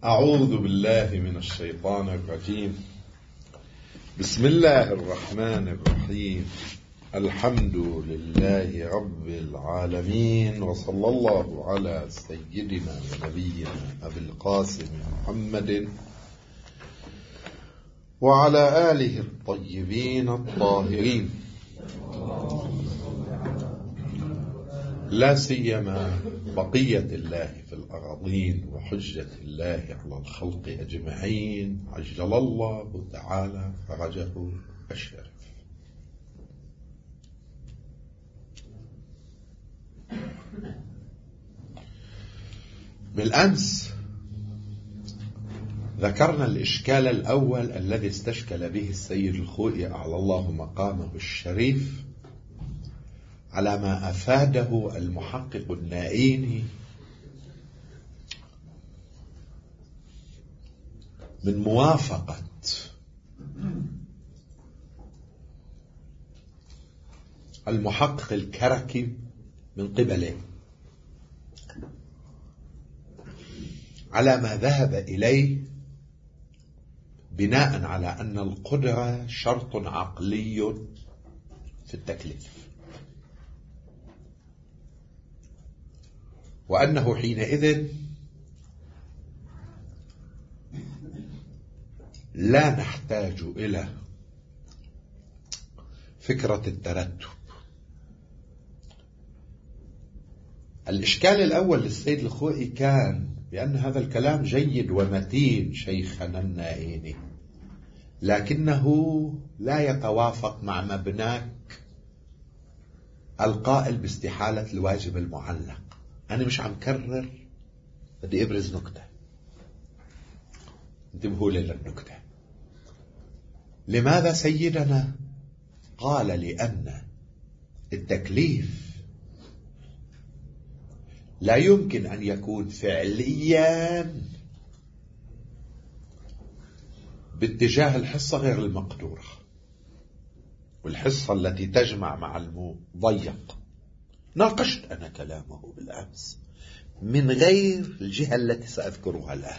أعوذ بالله من الشيطان الرجيم. بسم الله الرحمن الرحيم. الحمد لله رب العالمين، وصلى الله على سيدنا ونبينا أبي القاسم محمد وعلى آله الطيبين الطاهرين، لا سيما بقية الله في الأراضين وحجة الله على الخلق أجمعين، عجل الله تعالى فرجه الشريف. بالأمس ذكرنا الإشكال الأول الذي استشكل به السيد الخوئي أعلى الله مقامه الشريف على ما أفاده المحقق النائيني من موافقة المحقق الكركي من قبله على ما ذهب إليه، بناء على أن القدرة شرط عقلي في التكليف، وأنه حينئذ لا نحتاج إلى فكرة الترتب. الإشكال الأول للسيد الخوئي كان بأن هذا الكلام جيد ومتين شيخنا النائيني، لكنه لا يتوافق مع مبناك القائل باستحالة الواجب المعلق. أنا مش عم كرر، بدي أبرز نكتة، انتبهوا لي للنكتة. لماذا سيدنا قال لأن التكليف لا يمكن أن يكون فعليا باتجاه الحصة غير المقدورة، والحصة التي تجمع مع المضيق؟ ناقشت أنا كلامه بالأمس من غير الجهة التي سأذكرها الآن.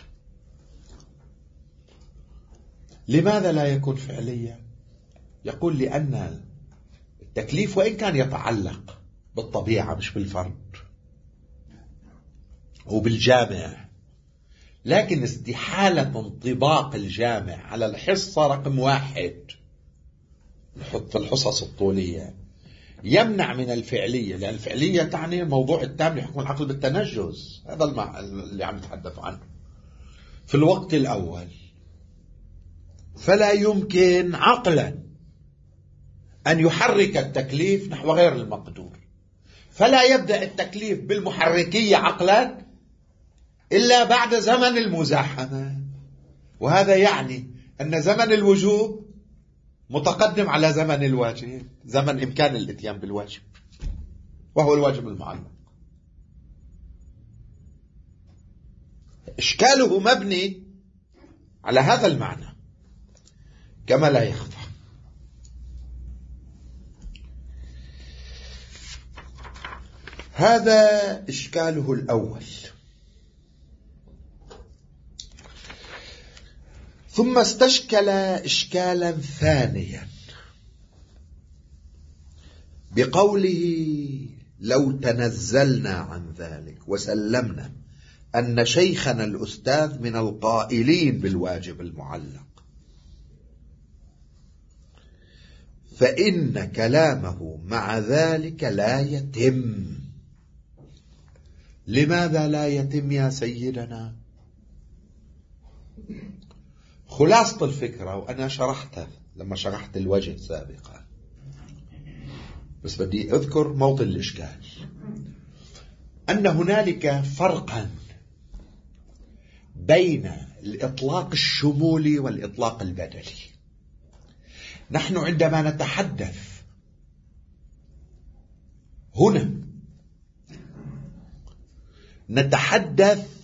لماذا لا يكون فعليا؟ يقول لأن التكليف وإن كان يتعلق بالطبيعة مش بالفرد وبالجامع، لكن استحالة انطباق الجامع على الحصة رقم 1 في الحصص الطولية يمنع من الفعلية، لأن الفعلية تعني الموضوع التام لحكم العقل بالتنجز. هذا اللي عم نتحدث عنه في الوقت الأول. فلا يمكن عقلا أن يحرك التكليف نحو غير المقدور، فلا يبدأ التكليف بالمحركية عقلا إلا بعد زمن المزاحمة، وهذا يعني أن زمن الوجوب متقدم على زمن الواجب، زمن إمكان الإتيان بالواجب، وهو الواجب المعلق. إشكاله مبني على هذا المعنى كما لا يخفى. هذا إشكاله الأول. ثم استشكل إشكالا ثانيا بقوله: لو تنزلنا عن ذلك وسلمنا أن شيخنا الأستاذ من القائلين بالواجب المعلق، فإن كلامه مع ذلك لا يتم. لماذا لا يتم يا سيدنا؟ خلاصة الفكرة، وأنا شرحتها لما شرحت الوجه سابقا، بس بدي أذكر موطن الإشكال، أن هنالك فرقا بين الإطلاق الشمولي والإطلاق البدلي. نحن عندما نتحدث هنا نتحدث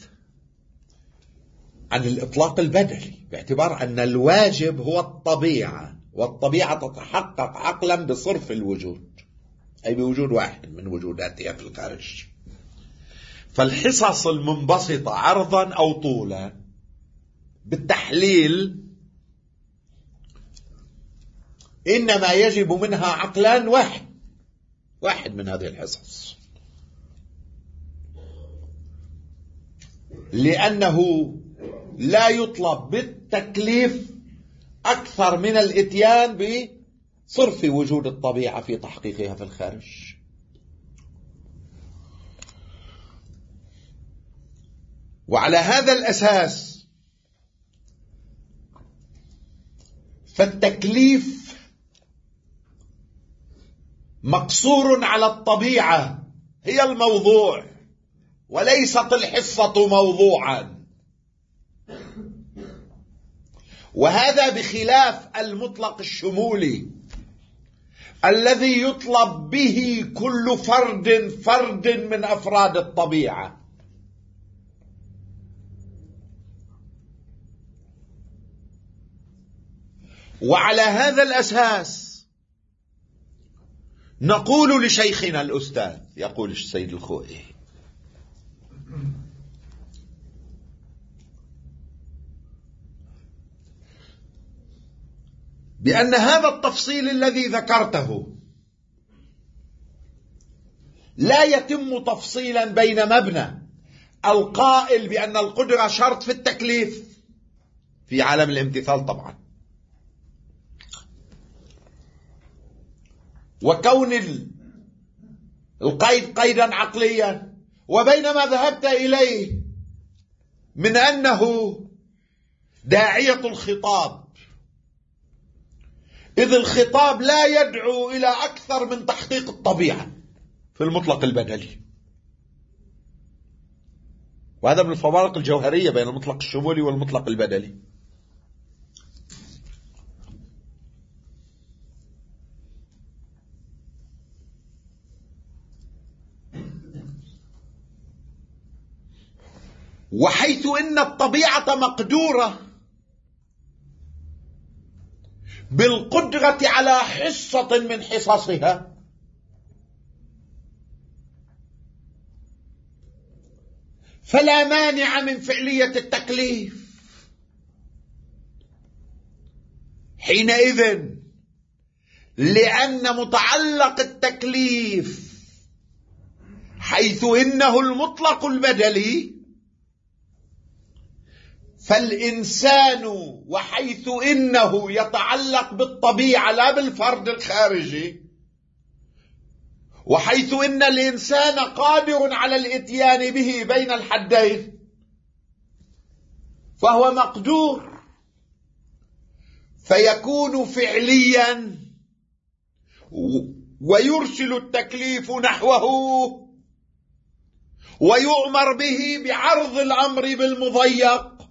عن الإطلاق البدلي باعتبار أن الواجب هو الطبيعة، والطبيعة تتحقق عقلا بصرف الوجود، أي بوجود واحد من وجوداتها في الخارج. فالحصص المنبسطة عرضا أو طولا بالتحليل إنما يجب منها عقلان واحد من هذه الحصص، لأنه لا يطلب بالتكليف أكثر من الإتيان بصرف وجود الطبيعة في تحقيقها في الخارج. وعلى هذا الأساس فالتكليف مقصور على الطبيعة هي الموضوع، وليست الحصة موضوعا، وهذا بخلاف المطلق الشمولي الذي يطلب به كل فرد من أفراد الطبيعة. وعلى هذا الأساس نقول لشيخنا الأستاذ، يقول السيد الخوئي: بأن هذا التفصيل الذي ذكرته لا يتم تفصيلا بين مبنى القائل بأن القدرة شرط في التكليف في عالم الامتثال طبعا، وكون القيد قيدا عقليا، وبين ما ذهبت إليه من أنه داعية الخطاب، إذ الخطاب لا يدعو إلى أكثر من تحقيق الطبيعة في المطلق البدلي. وهذا من الفوارق الجوهرية بين المطلق الشمولي والمطلق البدلي. وحيث إن الطبيعة مقدورة بالقدرة على حصة من حصصها، فلا مانع من فعلية التكليف حينئذ، لأن متعلق التكليف حيث إنه المطلق البدلي فالإنسان، وحيث إنه يتعلق بالطبيعة لا بالفرد الخارجي، وحيث إن الإنسان قادر على الإتيان به بين الحدين، فهو مقدور، فيكون فعليا ويرسل التكليف نحوه ويؤمر به بعرض الأمر بالمضيق.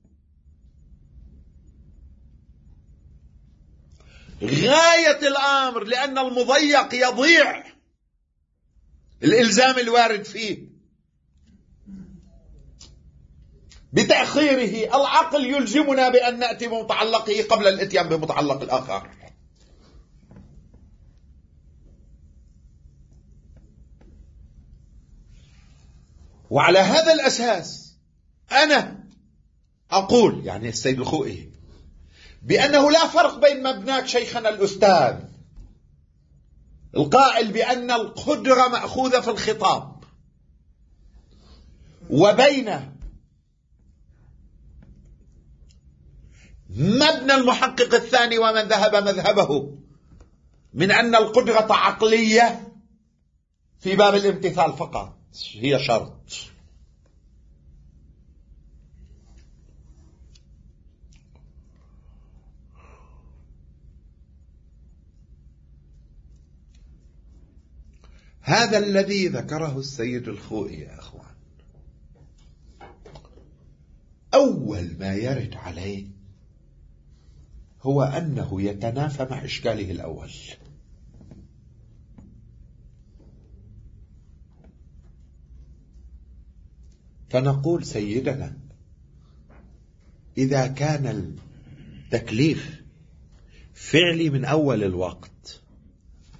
غاية الأمر، لأن المضيق يضيع الإلزام الوارد فيه بتأخيره. العقل يلزمنا بأن نأتي بمتعلقه قبل الإتيان بمتعلق الآخر. وعلى هذا الأساس أنا أقول، يعني السيد الخوئي، بأنه لا فرق بين مبناك شيخنا الأستاذ القائل بأن القدرة مأخوذة في الخطاب، وبين مبنى المحقق الثاني ومن ذهب مذهبه من أن القدرة عقلية في باب الامتثال فقط، هي شرط. هذا الذي ذكره السيد الخوئي يا أخوان، أول ما يرد عليه هو أنه يتنافى مع إشكاله الأول. فنقول سيدنا، إذا كان التكليف فعلي من أول الوقت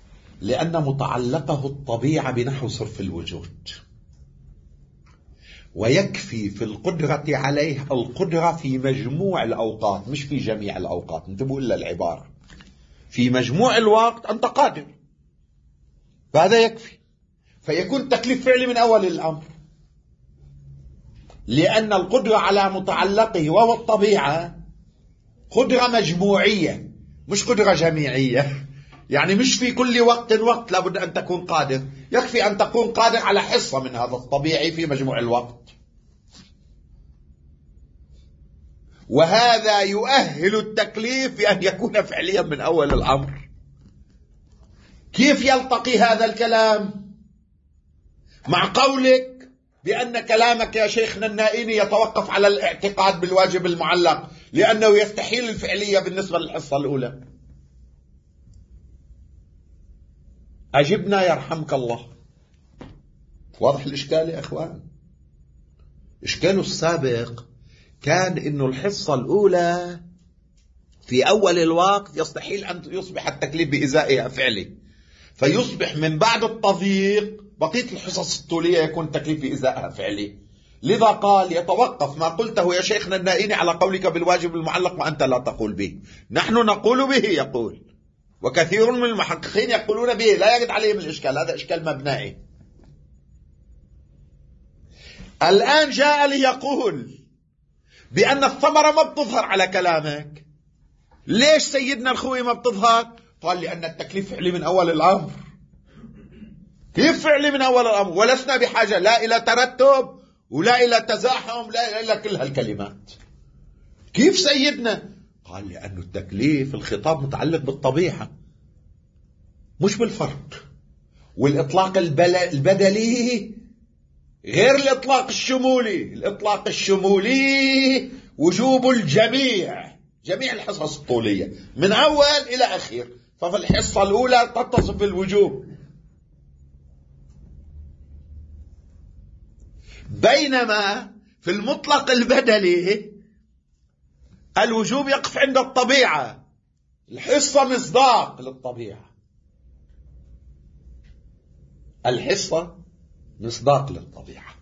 لأن متعلقه الطبيعة بنحو صرف الوجود، ويكفي في القدرة عليه القدرة في مجموع الأوقات مش في جميع الأوقات. انتبهوا إلا العبارة، في مجموع الوقت أنت قادر، فهذا يكفي، فيكون تكليف فعلي من أول الأمر، لأن القدرة على متعلقه وهو الطبيعة قدرة مجموعية مش قدرة جميعية. يعني مش في كل وقت لابد أن تكون قادر، يكفي أن تكون قادر على حصة من هذا الطبيعي في مجموع الوقت، وهذا يؤهل التكليف بأن يكون فعليا من أول الأمر. كيف يلتقي هذا الكلام مع قولك بأن كلامك يا شيخنا النائني يتوقف على الاعتقاد بالواجب المعلق لأنه يستحيل الفعلية بالنسبة للحصة الأولى؟ أجبنا يرحمك الله. واضح الإشكال يا أخوان؟ إشكاله السابق كان إنه الحصة الأولى في أول الوقت يستحيل أن يصبح التكليف بإزائها فعلي، فيصبح من بعد التضييق بقية الحصص الطولية يكون التكليف بإزائها فعلي. لذا قال يتوقف ما قلته يا شيخنا النائني على قولك بالواجب المعلق وأنت لا تقول به. نحن نقول به يقول، وكثير من المحققين يقولون به، لا يجد عليهم الإشكال، هذا إشكال مبنائي. الآن جاء ليقول بأن الثمرة ما بتظهر على كلامك. ليش سيدنا الخوي ما بتظهر؟ قال لأن التكليف فعلي من أول الأمر. كيف فعلي من أول الأمر؟ ولسنا بحاجة لا إلى ترتب ولا إلى تزاحم لا إلى كل هالكلمات. كيف سيدنا؟ قال لأن التكليف الخطاب متعلق بالطبيعة مش بالفرد، والإطلاق البدلي غير الإطلاق الشمولي. الإطلاق الشمولي وجوب الجميع، جميع الحصص الطولية من أول إلى أخير، ففي الحصة الأولى تتصف بالوجوب، بينما في المطلق البدلي الوجوب يقف عند الطبيعة، الحصة مصداق للطبيعة، الحصة مصداق للطبيعة.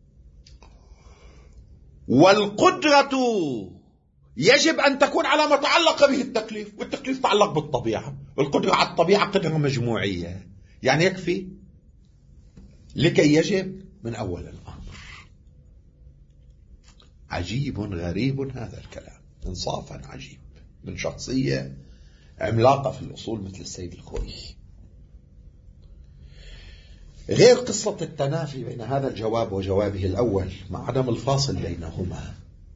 والقدرة يجب أن تكون على ما تعلق به التكليف، والتكليف يتعلق بالطبيعة، والقدرة على الطبيعة قدرة مجموعية، يعني يكفي لكي يجب من أول الأمر. عجيب غريب هذا الكلام، انصافا عجيب من شخصية عملاقة في الأصول مثل السيد الخوئي. غير قصة التنافي بين هذا الجواب وجوابه الأول مع عدم الفاصل بينهما،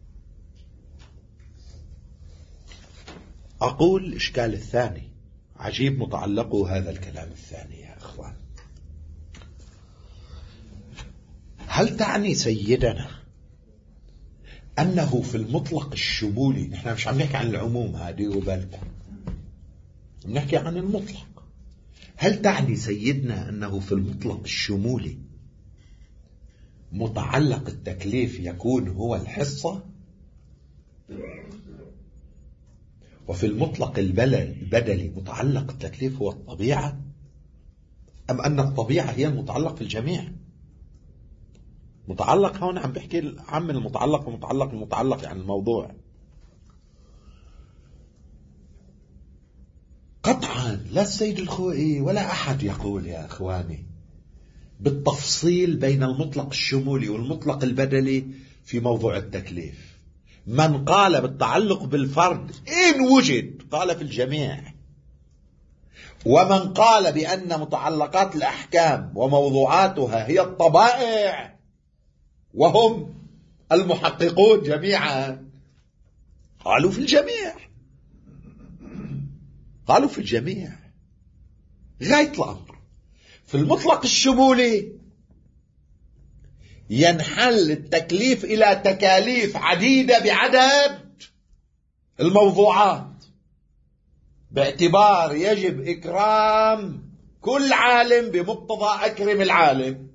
أقول الإشكال الثاني عجيب متعلقه هذا الكلام الثاني يا أخوان. هل تعني سيدنا أنه في المطلق الشمولي، نحن مش عم نحكي عن العموم هذه وبالكم، نحكي عن المطلق، هل تعني سيدنا أنه في المطلق الشمولي متعلق التكليف يكون هو الحصة، وفي المطلق البدلي متعلق التكليف هو الطبيعة، أم أن الطبيعة هي المتعلق في الجميع؟ متعلق هون عم بحكي عن المتعلق ومتعلق المتعلق يعني الموضوع. قطعا لا السيد الخوئي ولا أحد يقول يا أخواني بالتفصيل بين المطلق الشمولي والمطلق البدلي في موضوع التكليف. من قال بالتعلق بالفرد إن وجد قال في الجميع، ومن قال بأن متعلقات الأحكام وموضوعاتها هي الطبائع وهم المحققون جميعا قالوا في الجميع، قالوا في الجميع غاية الأمر. في المطلق الشمولي ينحل التكليف إلى تكاليف عديدة بعدد الموضوعات، باعتبار يجب إكرام كل عالم بمقتضى أكرم العالم،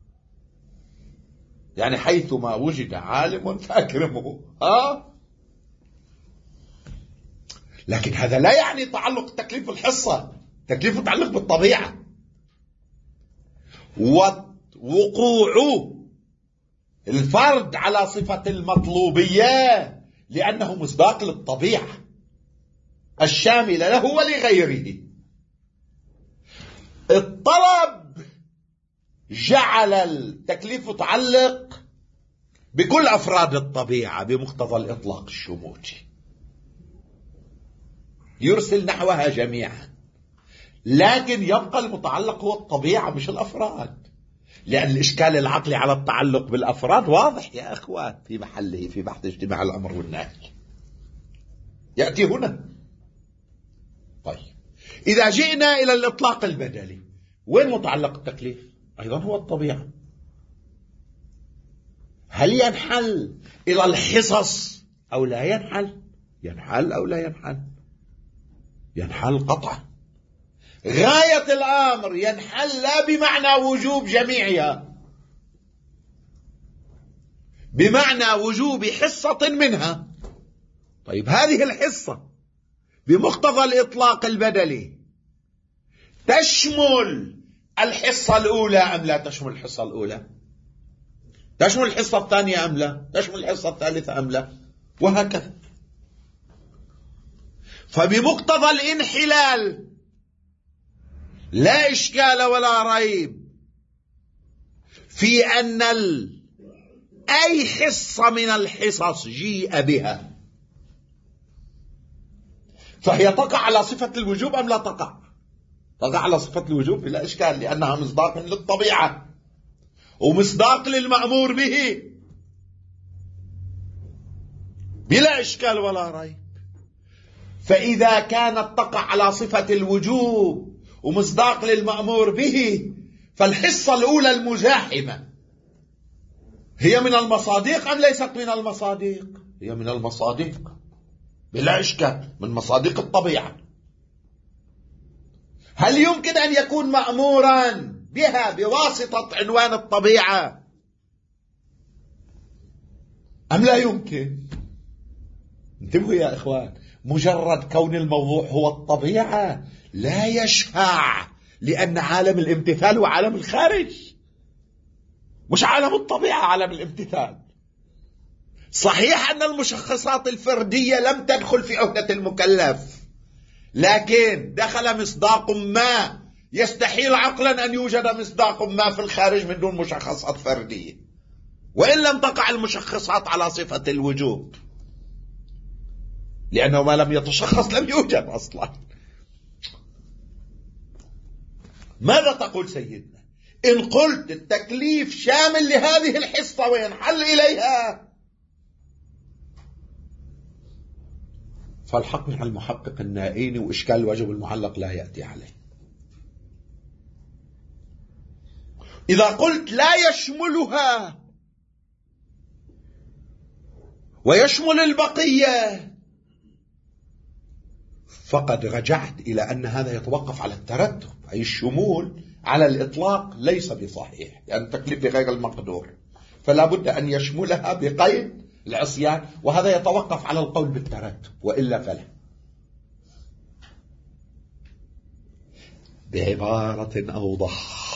يعني حيثما وجد عالم فأكرمه. لكن هذا لا يعني تعلق التكليف بالحصة، التكليف متعلق بالطبيعة. ووقوع الفرد على صفة المطلوبية لأنه مصداق للطبيعة الشاملة له ولغيره. الطلب جعل التكليف متعلق بكل أفراد الطبيعة بمقتضى الإطلاق الشمولي، يرسل نحوها جميعا، لكن يبقى المتعلق هو الطبيعة مش الأفراد، لأن الإشكال العقلي على التعلق بالأفراد واضح يا أخوان في محله في بحث اجتماع الأمر والنهي، يأتي هنا. طيب إذا جئنا إلى الإطلاق البدلي، وين متعلق التكليف؟ أيضا هو الطبيعة. هل ينحل إلى الحصص أو لا ينحل؟ ينحل أو لا ينحل؟ ينحل قطعا. غاية الأمر ينحل لا بمعنى وجوب جميعها، بمعنى وجوب حصة منها. طيب هذه الحصة بمقتضى الإطلاق البدلي تشمل الحصة الأولى أم لا تشمل الحصة الأولى؟ تشمل الحصة الثانية أم لا؟ تشمل الحصة الثالثة أم لا؟ وهكذا. فبمقتضى الانحلال لا إشكال ولا ريب في أن أي حصة من الحصص جيء بها فهي تقع على صفة الوجوب أم لا تقع؟ تقع على صفة الوجوب بلا إشكال، لأنها مصداق للطبيعة ومصداق للمأمور به بلا إشكال ولا ريب. فإذا كانت تقع على صفة الوجوب ومصداق للمأمور به، فالحصة الأولى المزاحمة هي من المصادق أم ليست من المصادق؟ هي من المصادق بلا إشكال، من مصادق الطبيعة. هل يمكن أن يكون مأمورا بها بواسطة عنوان الطبيعة أم لا يمكن؟ انتبهوا يا إخوان، مجرد كون الموضوع هو الطبيعة لا يشفع، لأن عالم الامتثال هو عالم الخارج، مش عالم الطبيعة عالم الامتثال. صحيح أن المشخصات الفردية لم تدخل في عهدة المكلف، لكن دخل مصداق ما يستحيل عقلا أن يوجد مصداق ما في الخارج من دون مشخصات فردية، وإن لم تقع المشخصات على صفة الوجوب، لأنه ما لم يتشخص لم يوجد أصلا. ماذا تقول سيدنا؟ إن قلت التكليف شامل لهذه الحصة وينحل إليها، فالحق مع المحقق النائيني وإشكال الواجب المعلق لا يأتي عليه. إذا قلت لا يشملها ويشمل البقية، فقد رجعت إلى أن هذا يتوقف على الترتب، أي الشمول على الإطلاق ليس بصحيح، لأن التكليف بغير المقدور، فلا بد أن يشملها بقيد العصيان، وهذا يتوقف على القول بالترتب، وإلا فلا. بعبارة أوضح،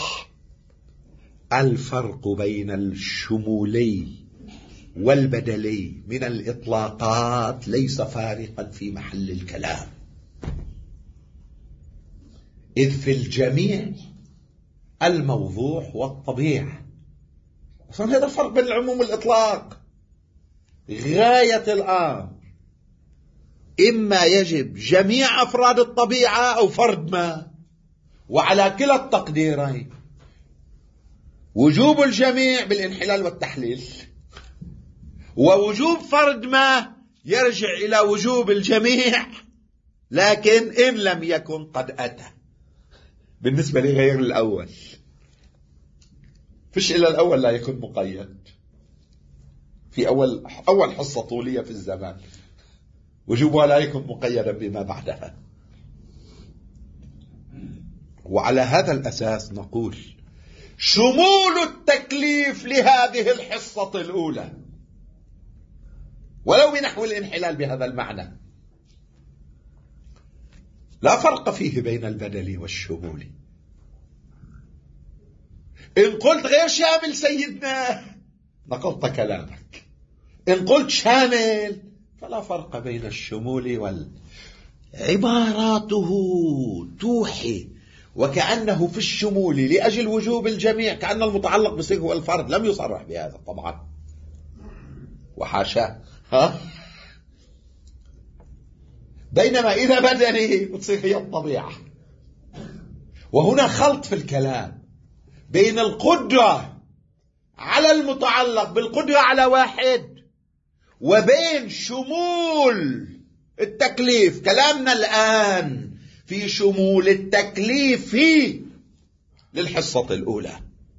الفرق بين الشمولي والبدلي من الإطلاقات ليس فارقا في محل الكلام، إذ في الجميع الموضوع والطبيعة. أصلا هذا الفرق بين العموم والإطلاق. غاية الأمر إما يجب جميع أفراد الطبيعة أو فرد ما، وعلى كلا التقديرين وجوب الجميع بالانحلال والتحليل، ووجوب فرد ما يرجع إلى وجوب الجميع، لكن إن لم يكن قد أتى بالنسبة لغير الأول، فيش إلا الأول لا يكون مقيد في أول حصة طولية في الزمان، وجوبها لا يكون مقيدا بما بعدها. وعلى هذا الأساس نقول شمول التكليف لهذه الحصة الأولى ولو بنحو الانحلال بهذا المعنى لا فرق فيه بين البدلي والشمولي. إن قلت غير شامل سيدنا نقلت كلامك. إن قلت شامل فلا فرق بين الشمول عباراته توحي وكأنه في الشمول لأجل وجوب الجميع، كأن المتعلق بصيغ هو الفرد. لم يصرح بهذا طبعا، وحاشا. بينما إذا بدني بتصير هي الطبيعة. وهنا خلط في الكلام بين القدرة على المتعلق بالقدرة على واحد، وبين شمول التكليف. كلامنا الآن في شمول التكليف للحصة الأولى.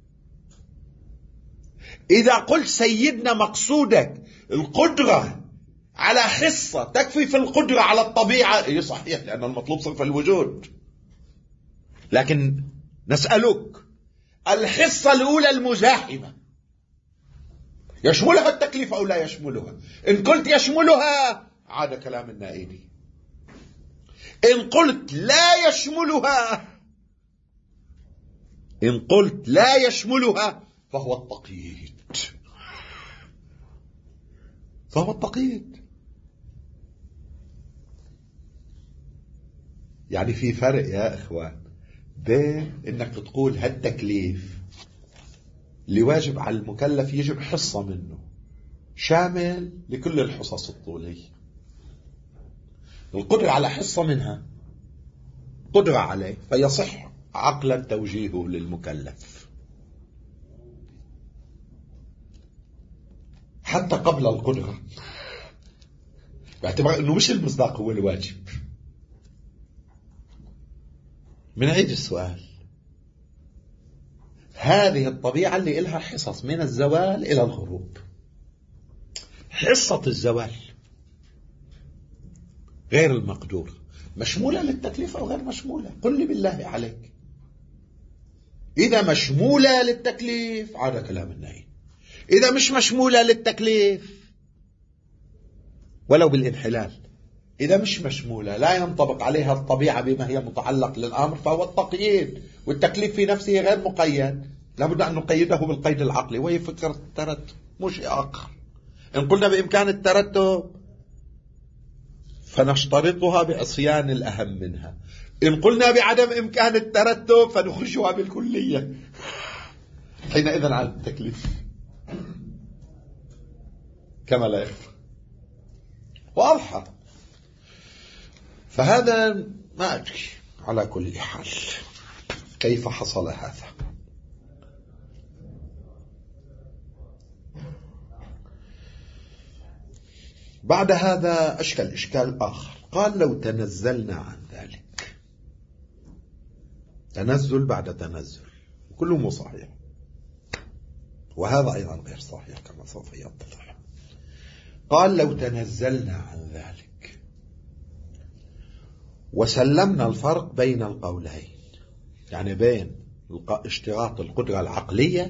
إذا قلت سيدنا مقصودك القدرة على حصة تكفي في القدرة على الطبيعة، صحيح، لأن المطلوب صرف الوجود. لكن نسألك الحصة الأولى المزاحمة يشملها التكليف أو لا يشملها؟ إن قلت يشملها عاد كلام النائبي. إن قلت لا يشملها، إن قلت لا يشملها فهو التقييد، فهو التقييد. يعني في فرق يا إخوان بين إنك تقول هالتكليف اللي واجب على المكلف يجب حصة منه شامل لكل الحصص الطولية، القدرة على حصة منها قدرة عليه فيصح عقلا توجيهه للمكلف حتى قبل القدرة، باعتبار أنه مش المصداق هو الواجب. بنعيد السؤال. هذه الطبيعة اللي إلها حصص من الزوال إلى الغروب، حصة الزوال غير المقدور مشمولة للتكليف أو غير مشمولة؟ قل لي بالله عليك. إذا مشمولة للتكليف عاد كلام النهي، إذا مش مشمولة للتكليف ولو بالانحلال، إذا مش مشمولة لا ينطبق عليها الطبيعة بما هي متعلق للأمر فهو التقييد. والتكليف في نفسه غير مقيد، لابد أن نقيده بالقيد العقلي وهي فكرة الترتب مش آخر. إن قلنا بإمكان الترتب فنشترطها بعصيان الأهم منها، إن قلنا بعدم إمكان الترتب فنخرجها بالكلية حينئذ على التكليف كما لا يخفى. واضحة. فهذا ما أدري على كل حال كيف حصل هذا. بعد هذا أشكل إشكال آخر. قال لو تنزلنا عن ذلك، تنزل بعد تنزل كله مو صحيح، وهذا أيضا غير صحيح كما سوف يتضح. قال لو تنزلنا عن ذلك وسلمنا الفرق بين القولين، يعني بين اشتراط القدرة العقلية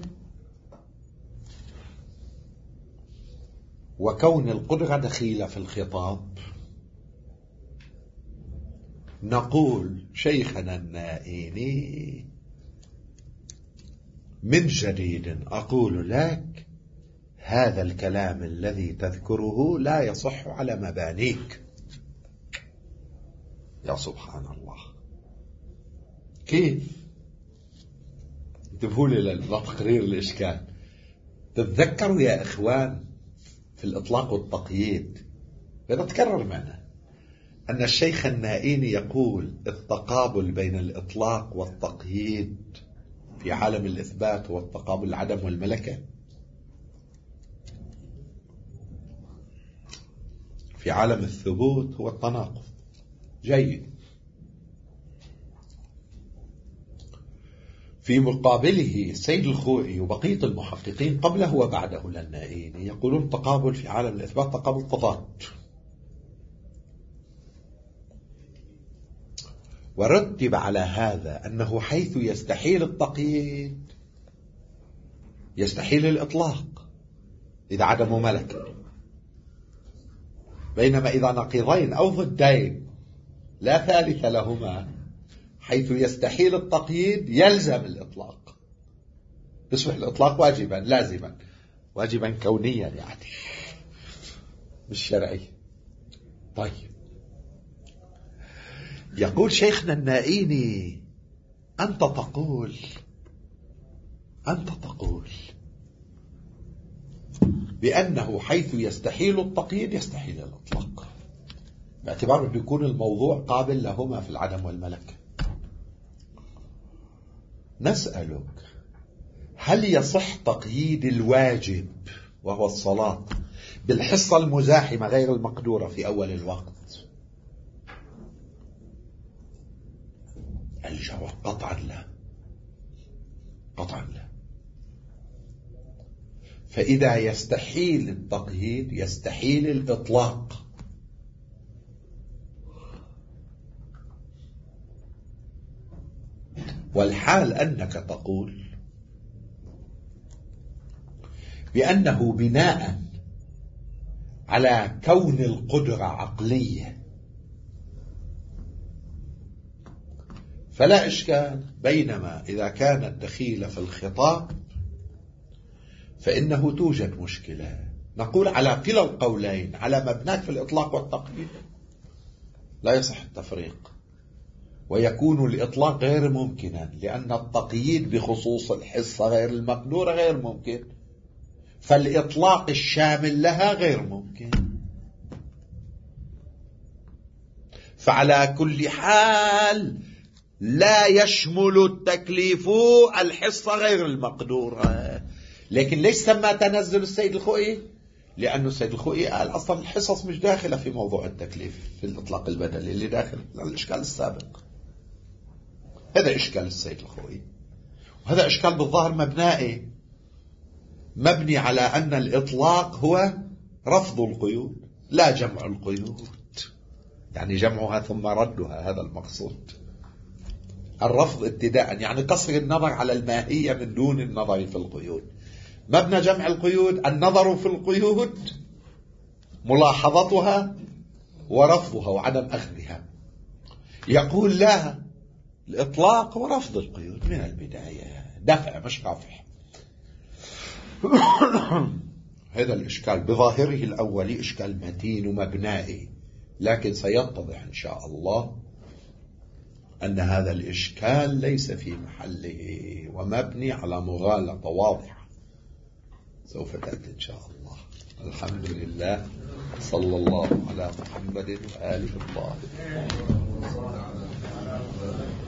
وكون القدرة دخيلة في الخطاب، نقول شيخنا النائيني من جديد أقول لك هذا الكلام الذي تذكره لا يصح على مبانيك. يا سبحان الله، كيف؟ انتبهوا لي لتقرير الإشكال. تتذكروا يا إخوان في الإطلاق والتقييد بنتكرر معنا أن الشيخ النائيني يقول التقابل بين الإطلاق والتقييد في عالم الإثبات هو التقابل العدم والملكة، في عالم الثبوت هو التناقض. جيد. في مقابله سيد الخوئي وبقية المحققين قبله وبعده للنائيني يقولون التقابل في عالم الإثبات تقابل تضاد. ورتب على هذا أنه حيث يستحيل التقييد يستحيل الإطلاق إذا عدم ملكة، بينما إذا نقيضين أو ضدين لا ثالث لهما حيث يستحيل التقييد يلزم الإطلاق، يصبح الإطلاق واجبا لازما. واجبا كونيا يعني مش شرعي. طيب، يقول شيخنا النائيني: أنت تقول بأنه حيث يستحيل التقييد يستحيل الإطلاق، باعتبار أن يكون الموضوع قابل لهما في العدم والملكة. نسألك: هل يصح تقييد الواجب وهو الصلاة بالحصة المزاحمة غير المقدورة في أول الوقت؟ الجواب قطعا لا، قطعا لا. فإذا يستحيل التقييد يستحيل الإطلاق. والحال أنك تقول بأنه بناء على كون القدرة عقلية فلا إشكال، بينما إذا كانت دخيلة في الخطاب فإنه توجد مشكلة. نقول على كلا القولين، على مبناك في الإطلاق والتقييد لا يصح التفريق، ويكون الإطلاق غير ممكنا، لأن التقييد بخصوص الحصة غير المقدورة غير ممكن، فالإطلاق الشامل لها غير ممكن. فعلى كل حال لا يشمل التكليف الحصة غير المقدورة. لكن ليش سمى تنزل السيد الخوئي؟ لأن السيد الخوئي قال أصلا الحصص مش داخلة في موضوع التكليف في الإطلاق البدلي اللي داخل الإشكال السابق. هذا إشكال السيد الخوئي، وهذا إشكال بالظاهر مبنائي، مبني على أن الإطلاق هو رفض القيود لا جمع القيود، يعني جمعها ثم ردها، هذا المقصود. الرفض ابتداء يعني قصر النظر على الماهية من دون النظر في القيود. مبنى جمع القيود النظر في القيود، ملاحظتها ورفضها وعدم أخذها. يقول لا، الإطلاق ورفض القيود من البداية، دفع مش رفع. هذا الإشكال بظاهره الأولي إشكال متين ومبنائي، لكن سيتضح إن شاء الله أن هذا الإشكال ليس في محله ومبني على مغالطة واضحة سوف تأتي إن شاء الله. الحمد لله، صلى الله على محمد وآله الطاهرين.